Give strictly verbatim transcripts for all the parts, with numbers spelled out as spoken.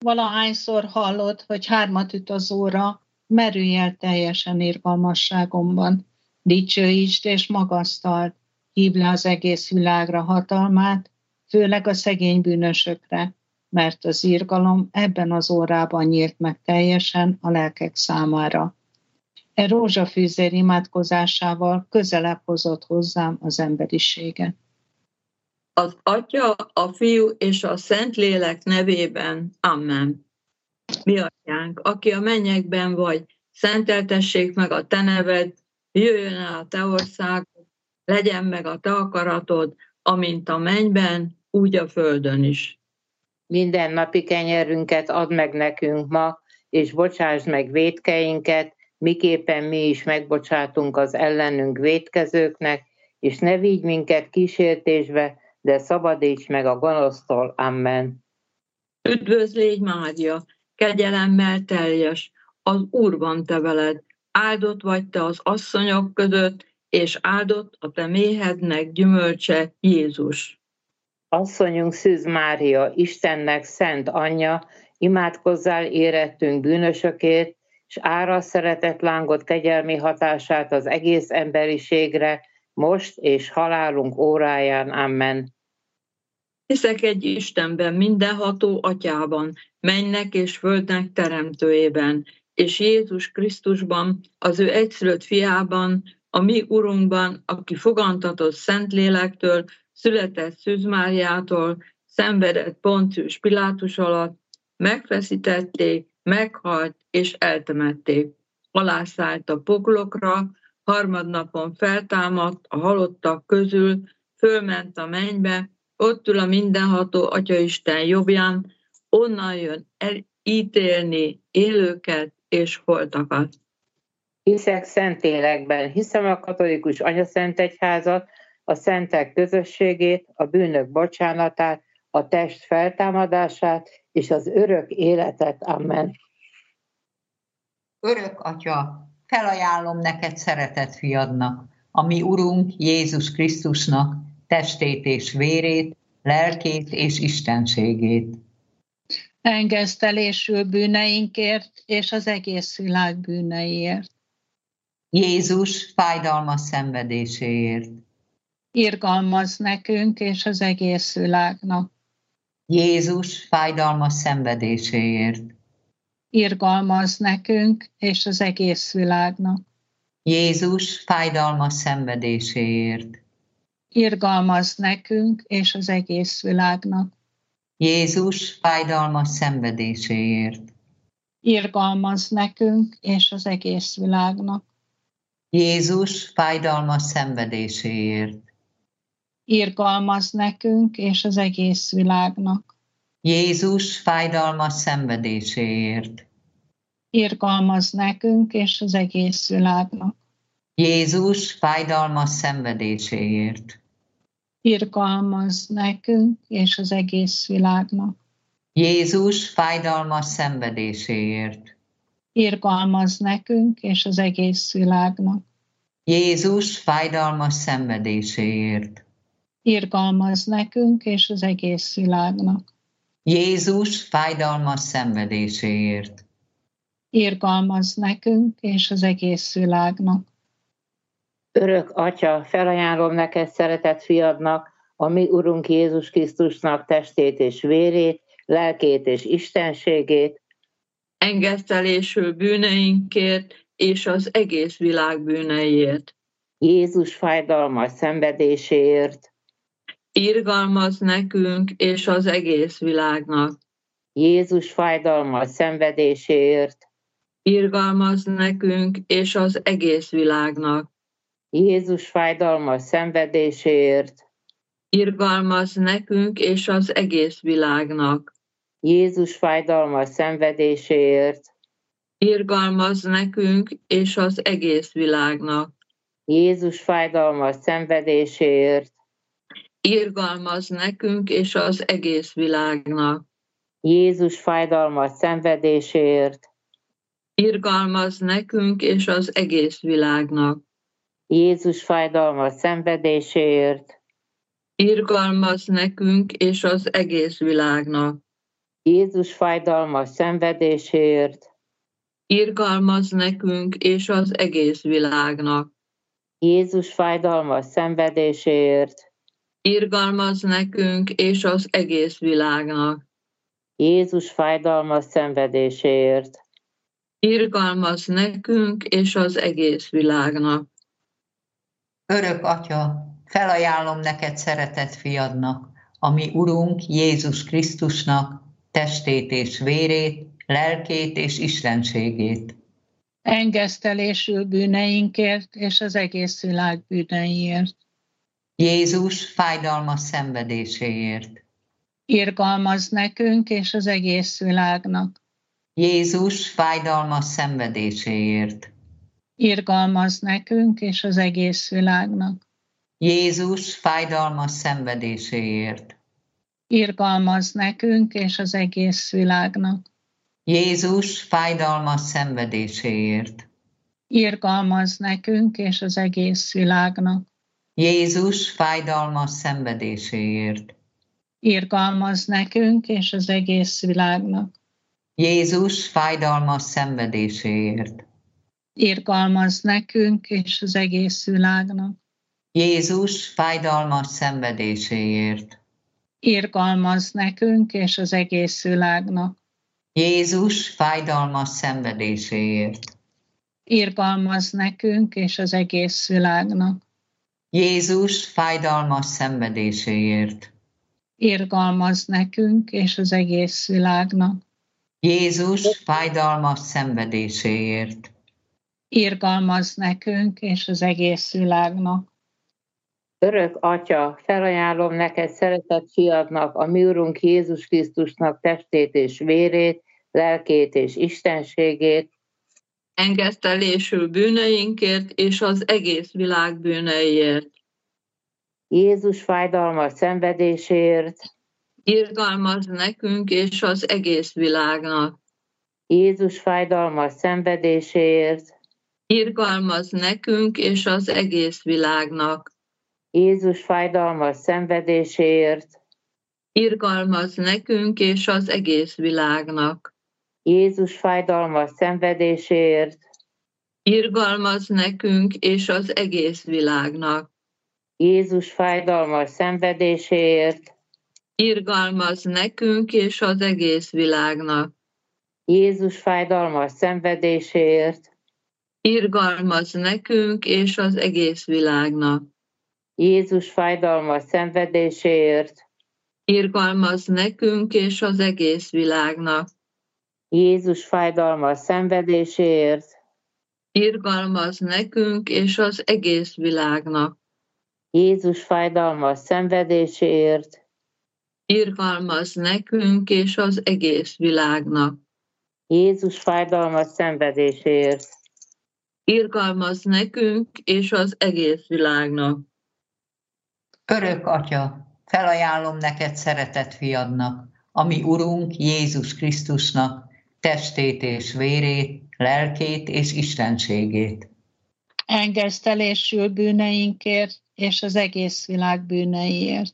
Valahányszor hallod, hogy hármat üt az óra, merülj el teljesen irgalmasságomban. Dicsőítsd és magasztald, hívd le az egész világra hatalmát, főleg a szegény bűnösökre, mert az irgalom ebben az órában nyílt meg teljesen a lelkek számára. E rózsafűzér imádkozásával közelebb hozott hozzám az emberiséget. Az Atya, a Fiú és a Szentlélek nevében. Amen. Mi Atyánk, aki a mennyekben vagy, szenteltessék meg a te neved, jöjjön el a te országod, legyen meg a te akaratod, amint a mennyben, úgy a földön is. Minden napi kenyerünket add meg nekünk ma, és bocsásd meg vétkeinket, miképpen mi is megbocsátunk az ellenünk vétkezőknek, és ne vigy minket kísértésbe, de szabadíts meg a gonosztól. Amen. Üdvözl légy, Mária, kegyelemmel teljes, az Úr van te veled, áldott vagy te az asszonyok között, és áldott a te méhednek gyümölcse, Jézus. Asszonyunk Szűz Mária, Istennek szent anyja, imádkozzál érettünk bűnösökért, és árasz szeretett lángot kegyelmi hatását az egész emberiségre, most és halálunk óráján. Amen. Hiszek egy Istenben, mindenható Atyában, mennynek és földnek teremtőjében, és Jézus Krisztusban, az ő egyszülött fiában, a mi Urunkban, aki fogantatott Szentlélektől, született Szűz Máriától, szenvedett Poncius Pilátus alatt, megfeszítették, meghalt és eltemették. Alászállt a poklokra, harmadnapon feltámadt a halottak közül, fölment a mennybe, ott ül a mindenható Atyaisten jobbján, onnan jön elítélni élőket és holtakat. Hiszek Szentlélekben, hiszem a katolikus anyaszentegyházat, a szentek közösségét, a bűnök bocsánatát, a test feltámadását és az örök életet. Amen. Örök Atya, felajánlom neked szeretett fiadnak, a mi Urunk Jézus Krisztusnak testét és vérét, lelkét és istenségét. Engesztelésül bűneinkért és az egész világ bűneiért. Jézus fájdalmas szenvedéséért. Irgalmazz nekünk és az egész világnak. Jézus fájdalmas szenvedéséért. Irgalmazz nekünk és az egész világnak. Jézus fájdalmas szenvedéséért. Irgalmazz nekünk és az egész világnak. Jézus fájdalmas szenvedéséért. Irgalmazz nekünk és az egész világnak. Jézus fájdalmas szenvedéséért. Irgalmazz nekünk és az egész világnak. Jézus fájdalmas szenvedéséért. Irgalmazz nekünk és az egész világnak. Jézus fájdalmas szenvedéséért. Irgalmazz nekünk és az egész világnak. Jézus fájdalmas szenvedéséért. Irgalmazz nekünk és az egész világnak. Jézus fájdalmas szenvedéséért. Irgalmazz nekünk és az egész világnak. Jézus fájdalmas szenvedéséért. Irgalmazz nekünk és az egész világnak. Örök Atya, felajánlom neked szeretett fiadnak, a mi Urunk Jézus Krisztusnak testét és vérét, lelkét és istenségét, engesztelésül bűneinkért és az egész világ bűneiért. Jézus fájdalmas szenvedéséért, Irgalmazz nekünk és az egész világnak. Jézus fájdalmas szenvedéséért, Irgalmazz nekünk és az egész világnak. Jézus fájdalmas szenvedéséért, Irgalmazz nekünk és az egész világnak. Jézus fájdalmas szenvedéséért, Irgalmazz nekünk és az egész világnak. Jézus fájdalmas szenvedéséért, Irgalmazz nekünk és az egész világnak. Jézus fájdalmas szenvedéséért, Irgalmazz nekünk és az egész világnak. Jézus fájdalmas szenvedéséért, Irgalmazz nekünk és az egész világnak. Jézus fájdalmas szenvedéséért, irgalmaz nekünk és az egész világnak. Jézus fájdalmas szenvedéséért, Irgalmaz nekünk és az egész világnak. Jézus fájdalmas szenvedéséért, Irgalmaz nekünk és az egész világnak. Örök Atya, felajánlom neked szeretett fiadnak, ami Urunk Jézus Krisztusnak testét és vérét, lelkét és istenségét. Engesztelésül bűneinkért és az egész világ bűneiért. Jézus fájdalmas szenvedéséért. Irgalmaz nekünk és az egész világnak. Jézus fájdalmas szenvedéséért. Irgalmaz nekünk és az egész világnak. Jézus fájdalmas szenvedéséért. Irgalmaz nekünk és az egész világnak. Jézus fájdalmas szenvedéséért. Irgalmaz nekünk és az egész világnak. Jézus fájdalmas szenvedéséért. Irgalmaz nekünk és az egész világnak. Jézus fájdalmas szenvedéséért. Irgalmaz nekünk és az egész világnak. Jézus fájdalmas szenvedéséért. Irgalmaz nekünk és az egész világnak. Jézus fájdalmas szenvedéséért. Irgalmaz nekünk és az egész világnak. Jézus fájdalmas szenvedéséért. Irgalmaz nekünk és az egész világnak. Jézus fájdalmas szenvedéséért. Irgalmaz nekünk és az egész világnak. Örök Atya, felajánlom neked szeretett fiadnak, a mi Urunk Jézus Krisztusnak testét és vérét, lelkét és istenségét, Engesztelésül bűneinkért és az egész világ bűneiért. Jézus fájdalmas szenvedéséért, Irgalmaz nekünk és az egész világnak. Jézus fájdalmas szenvedéséért, Irgalmaz nekünk és az egész világnak. Jézus fájdalmas szenvedéséért, Irgalmaz nekünk és az egész világnak. Jézus fájdalmas szenvedéséért, Irgalmaz nekünk és az egész világnak. Jézus fájdalmas szenvedéséért, Irgalmaz nekünk és az egész világnak. Jézus fájdalmas szenvedéséért, Irgalmaz nekünk és az egész világnak. Jézus fájdalmas szenvedéséért, Irgalmaz nekünk és az egész világnak. Jézus fájdalmas szenvedéséért, Irgalmaz nekünk és az egész világnak. Jézus fájdalmas szenvedéséért, Irgalmaz nekünk és az egész világnak. Jézus fájdalmas szenvedéséért, Irgalmaz nekünk és az egész világnak. Örök Atya, felajánlom neked szeretett fiadnak, ami Urunk Jézus Krisztusnak testét és vérét, lelkét és istenségét. Engesztelésül bűneinkért és az egész világ bűneiért.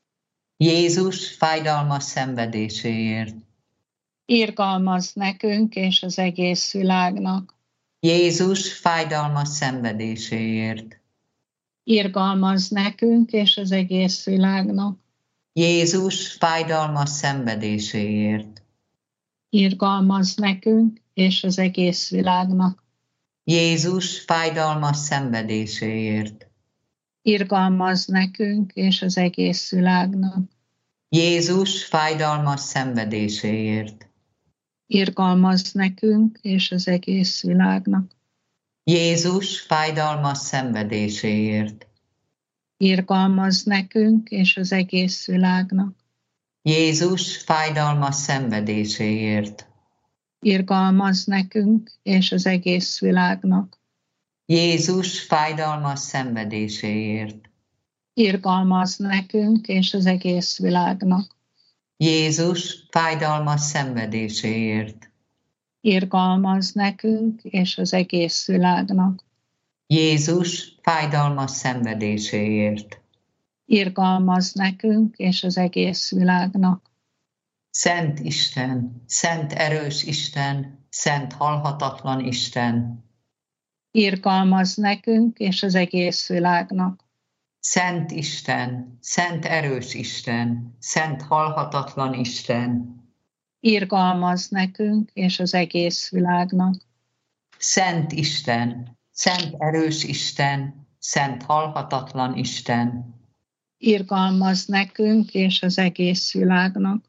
Jézus fájdalmas szenvedéséért. Irgalmaz nekünk és az egész világnak. Jézus fájdalmas szenvedéséért. Irgalmaz nekünk és az egész világnak. Jézus fájdalmas szenvedéséért. Irgalmaz nekünk és az egész világnak. Jézus fájdalmas szenvedéséért. Irgalmaz nekünk és az egész világnak. Jézus fájdalmas szenvedéséért. Irgalmaz nekünk és az egész világnak. Jézus fájdalmas szenvedéséért. Irgalmaz nekünk és az egész világnak. Jézus fájdalmas szenvedéséért. Irgalmaz nekünk és az egész világnak. Jézus fájdalmas szenvedéséért. Irgalmaz nekünk és az egész világnak. Jézus fájdalmas szenvedéséért. Irgalmaz nekünk és az egész világnak. Jézus fájdalmas szenvedéséért. Irgalmaz nekünk és az egész világnak. Szent Isten, szent erős Isten, szent halhatatlan Isten, irgalmazz nekünk és az egész világnak. Szent Isten, szent erős Isten, szent halhatatlan Isten, Irgalmazz nekünk és az egész világnak. Szent Isten, szent erős Isten, szent halhatatlan Isten, Irgalmazz nekünk és az egész világnak.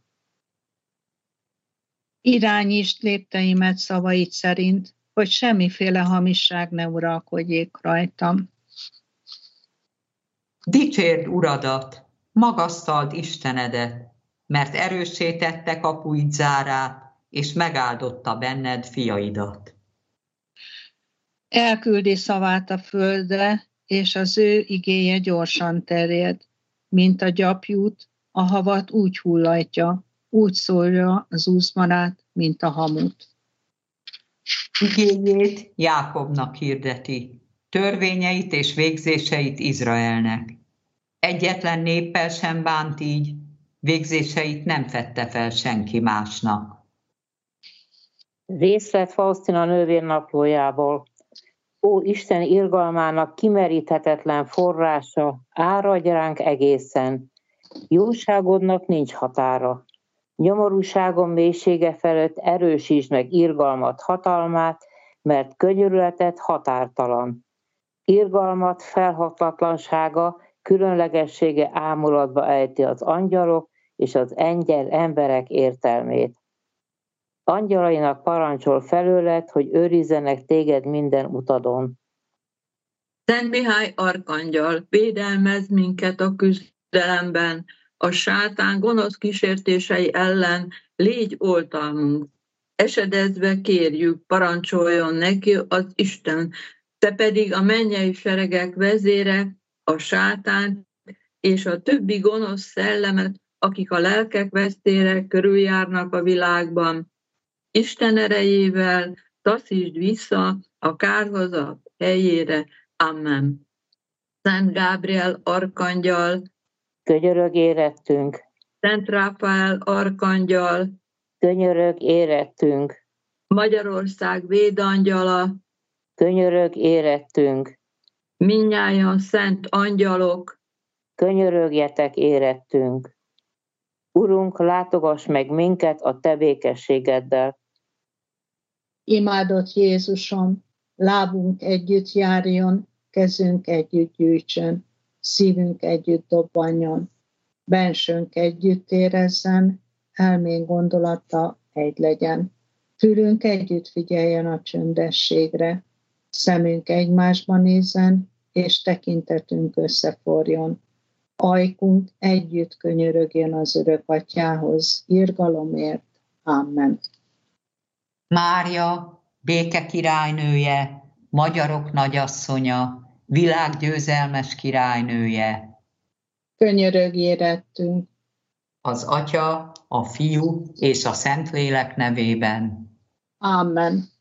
Irányítsd lépteimet szavaid szerint, hogy semmiféle hamisság ne uralkodjék rajtam. Dicsérd Uradat, magasztald Istenedet, mert erőssé tette kapuid zárát, és megáldotta benned fiaidat. Elküldi szavát a földre, és az ő igéje gyorsan terjed, mint a gyapjút, a havat úgy hullatja, úgy szólja az úszmarát, mint a hamut. Igéjét Jákobnak hirdeti, törvényeit és végzéseit Izraelnek. Egyetlen néppel sem bánt így, végzéseit nem fedte fel senki másnak. Részlet Faustina nővérnaplójából. Ó, Isten irgalmának kimeríthetetlen forrása, áradj ránk egészen. Jóságodnak nincs határa. Nyomorúságom mélysége felett erősítsd meg irgalmat, hatalmát, mert könyörületed határtalan. Irgalmat, felhatatlansága, különlegessége ámulatba ejti az angyalok és az engyel emberek értelmét. Angyalainak parancsol felőled, hogy őrizzenek téged minden utadon. Szent Mihály arkangyal, védelmezz minket a küzdelemben, a sátán gonosz kísértései ellen légy oltalmunk. Esedezve kérjük, parancsoljon neki az Isten, te pedig a mennyei seregek vezére, a sátánt és a többi gonosz szellemet, akik a lelkek vesztére körüljárnak a világban. Isten erejével taszítsd vissza a kárhozat helyére. Amen. Szent Gábriel arkangyal, Könyörög érettünk, Szent Ráfael arkangyal, könyörög érettünk, Magyarország védangyala, könyörög érettünk, mindnyájan szent angyalok, könyörögjetek érettünk. Urunk, látogass meg minket a te békességeddel. Imádott Jézusom, lábunk együtt járjon, kezünk együtt gyűjtsön, szívünk együtt dobbanjon, bensőnk együtt érezzen, elménk gondolata egy legyen. Fülünk együtt figyeljen a csöndességre, szemünk egymásba nézzen, és tekintetünk összeforjon. Ajkunk együtt könyörögjön az örök atyához, irgalomért. Amen. Mária, béke királynője, magyarok nagyasszonya, világgyőzelmes királynője, Könyörögj érettünk. az Atya, a Fiú és a Szentlélek nevében. Amen.